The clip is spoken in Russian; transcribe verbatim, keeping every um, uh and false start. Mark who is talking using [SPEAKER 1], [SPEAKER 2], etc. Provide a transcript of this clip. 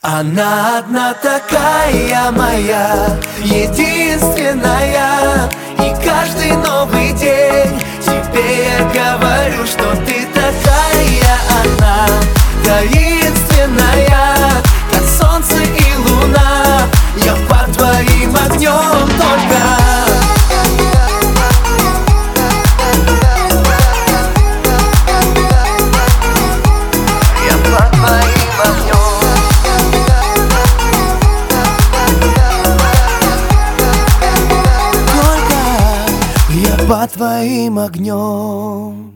[SPEAKER 1] Она одна такая моя, единственная. И каждый новый день тебе я говорю, что ты такая. Она таинственная, как солнце и луна. Я под твоим огнем только. Под твоим огнем.